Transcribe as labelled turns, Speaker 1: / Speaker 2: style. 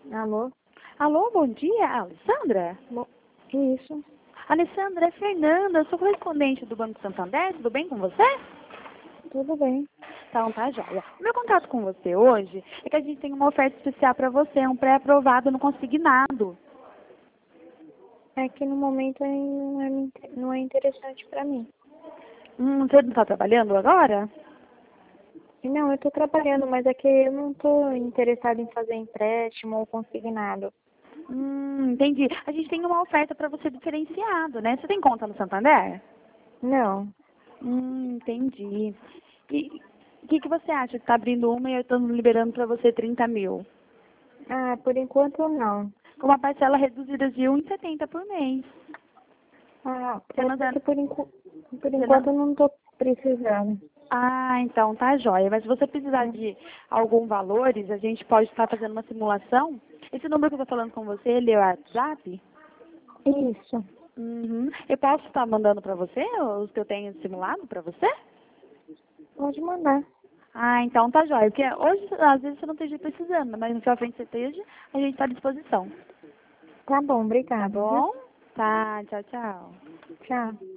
Speaker 1: Alô?
Speaker 2: Alô, bom dia, Alessandra?
Speaker 1: Isso,
Speaker 2: Alessandra, é Fernanda, eu sou correspondente do Banco Santander, tudo bem com você?
Speaker 1: tudo bem.
Speaker 2: Então, tá joia. O meu contato com você hoje é que a gente tem uma oferta especial para você, um pré-aprovado no consignado.
Speaker 1: É que no momento não é interessante para mim.
Speaker 2: Você não está trabalhando agora?
Speaker 1: Não, eu estou trabalhando, mas é que eu não estou interessada em fazer empréstimo ou consignado.
Speaker 2: Entendi. A gente tem uma oferta para você diferenciado, né? Você tem conta no Santander?
Speaker 1: Não.
Speaker 2: Entendi. E o que você acha? Está abrindo uma e eu estou liberando para você 30 mil.
Speaker 1: Ah, por enquanto não.
Speaker 2: Com uma parcela reduzida de 1,70 por mês.
Speaker 1: Ah,
Speaker 2: Você não tá-
Speaker 1: por
Speaker 2: você não-
Speaker 1: enquanto eu não estou precisando.
Speaker 2: Ah, então tá jóia. Mas se você precisar de algum valores, a gente pode estar fazendo uma simulação. Esse número que eu estou falando com você, ele é o WhatsApp?
Speaker 1: Isso,
Speaker 2: Uhum. Eu posso estar mandando para você os que eu tenho simulado para você?
Speaker 1: pode mandar.
Speaker 2: Ah, então tá jóia. Porque hoje, às vezes, você não esteja precisando, mas no seu frente você esteja, a gente está à disposição.
Speaker 1: Tá bom,
Speaker 2: Tá
Speaker 1: obrigada, viu?
Speaker 2: bom? Tá, tchau, tchau.
Speaker 1: Tchau.